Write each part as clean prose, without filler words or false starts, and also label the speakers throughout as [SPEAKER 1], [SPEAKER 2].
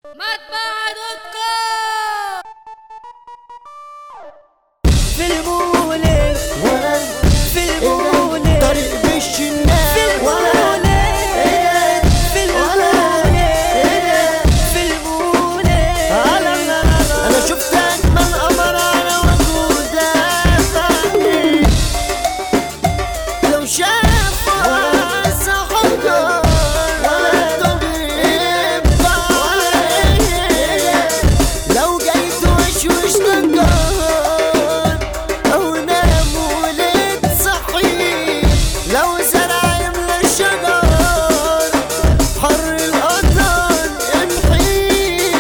[SPEAKER 1] في المولد في المولد
[SPEAKER 2] طريق بالشناوي
[SPEAKER 1] في المولد في المولد في المولد
[SPEAKER 2] انا شفت اجمل قمر على وجوده فاني لو شافوا صحبه ولا طبيب لو جاي توشوش نجار او نام ولد صحي لو زرع يملى الشجر حر القطر يمحي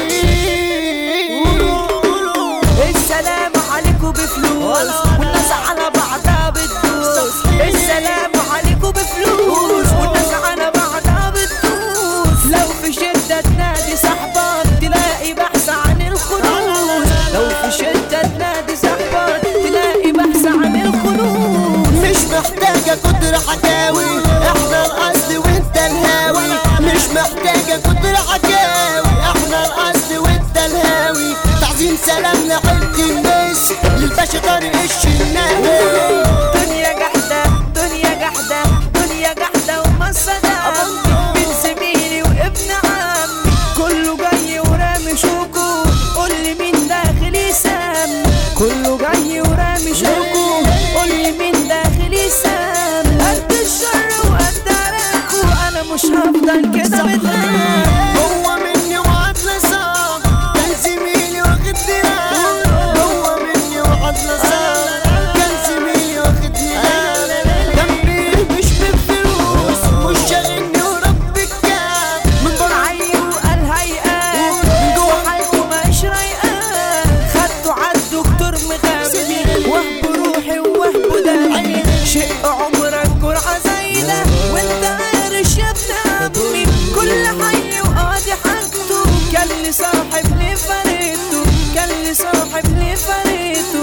[SPEAKER 1] السلام عليكم بفلوس والناس على بعضها بتدوس. السلام عليكم بفلوس والناس على بعضها بتدوس. لو في شدة تنادي صاحبك تلاقي بحث عن الخلوص. لو في شدة تنادي صاحبك تلاقي بحث عن الخلوص.
[SPEAKER 2] مش محتاجة كتر حكاوي احنا الاصل وانت الهاوي. مش محتاجة كتر حكاوي احنا الاصل وانت الهاوي. تعظيم سلام لعيلة الناس للباشا طارق الشناوي.
[SPEAKER 1] دنيا جحدة دنيا جحدة دنيا جحدة ومصدى بين زميلي وابن عمي كله جاي ورامي شوكو. قول لي مين داخل يسام كله جاي ورامي شوكو. قول لي مين داخل يسام قد الشر وقد عراكو. انا مش هفضل كده متنام.
[SPEAKER 2] هو مني وعدل صعب كان زميلي واخد دراع. هو مني وعدل صعب كان زميلي واخد دراع. جنبي مش بالفلوس مش شاغلني ورب الكعب. من بره
[SPEAKER 1] عيل وقال هيئات من جوه حالته مش رايقان. خدته عالدكتور مغامي وهب روحي ووهب دمي. شق عمرك جرعة زايدة وانت عارش يا ابن عمي. كل حي وقاضي حاجته كان لي صاحب ليه فريته. كان لي صاحب ليه فريته.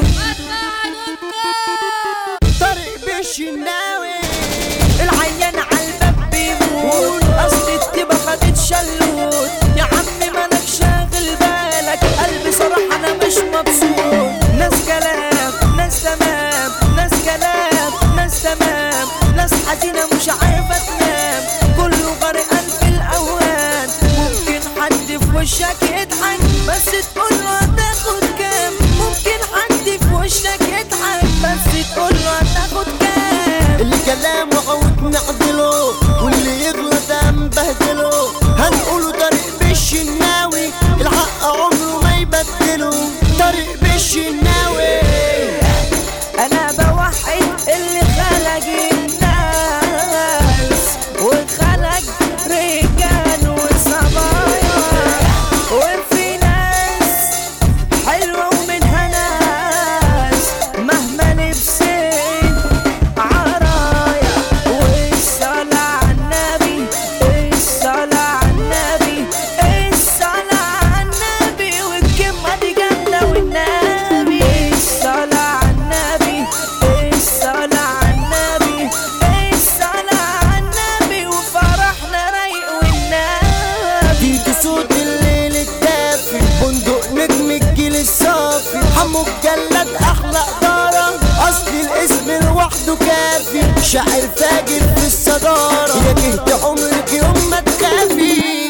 [SPEAKER 2] طارق بالشناوي
[SPEAKER 1] العيان عالباب بيموت اصل التبا خدت شلوت. يا عمي مالك شاغل بالك قلبي صراحة انا مش مبسوط. ناس كلام ناس تمام ناس كلام ناس تمام ناس حزينة مش عارفة تنام. كله غرقان في الاوهام. ممكن حد في وشك يضحك بس تقوله هتاخد كام. ممكن حد في وشك يضحك بس تقوله هتاخد كام.
[SPEAKER 2] اللي كلامه عود نعدله واللي يغلط هنبهدله. هنقوله طارق بالشناوي الحق عمره ما يبدله. طارق بالشناوي
[SPEAKER 1] انا بوحد اللي خلق الناس وخلق رجال وصبايا. وفي ناس حلوة ومنها ناس مهما لبسين عرايا. والصلاة على النبي الصلاة على النبي الصلاة على النبي. والكلمة دي جامدة والنبي الصلاة على النبي الصلاة على النبي الصلاة على النبي. وفرحنا رايق والنبي.
[SPEAKER 2] دي صوت الليل الدافي بندق نجم الجيل الصافي. حمو الجلاد احلى اداره اصل الاسم لوحده كافي. شاعر فاجر في الصداره يا جهد عمرك يوم ما تخافي.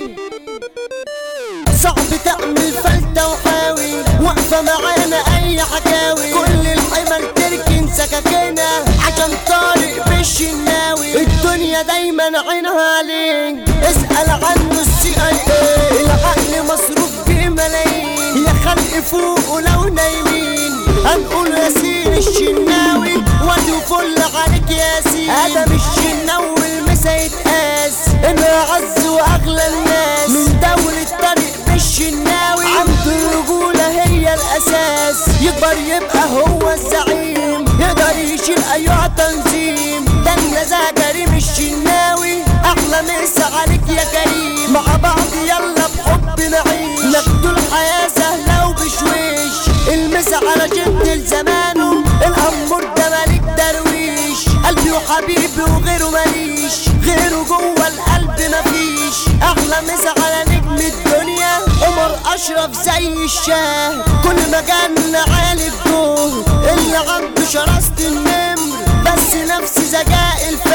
[SPEAKER 2] صعب تعمل فلتة وحاوي واقفة معانا اي حكاوي. كل الحمل تركن سكاكينها عشان طارق بالشناوي. الدنيا دايما عينها عليه اسأل عنه CIA. العقل مصروف بملايين يا خلق فوق ولو نايمين. هنقول ياسين الشناوي وادي فل عليك ياسين. ادم الشناوي المسا يتقاس انه اعز واغلى الناس. من دولة طارق بالشناوي عنده الرجولة هي الاساس. يكبر يبقى هو الزعيم يقدر يشيل ايوه تنظيم. ده النزاهة كريم الشناوي احلى مسا عليك يا كريم. مع بعض يلا بحب نعيش ناخدوا الحياة سهلة وبشويش. المسا على جد لزمانه الأمور ده ملك درويش. قلبي وحبيبي وغيره ماليش غيره جوه القلب مفيش. احلى مسا على نجم الدنيا اشرف زي الشاه، كل مجالنا عالي الدور، اللي عنده شراسة النمر بس نفس ذكاء الفهد.